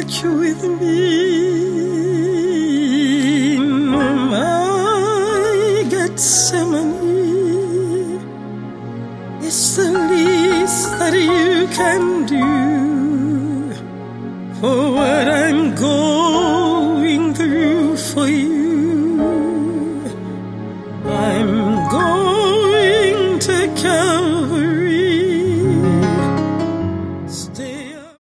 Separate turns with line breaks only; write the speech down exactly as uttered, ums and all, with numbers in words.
walk with me in my Gethsemane. It's the least that you can do for what I'm going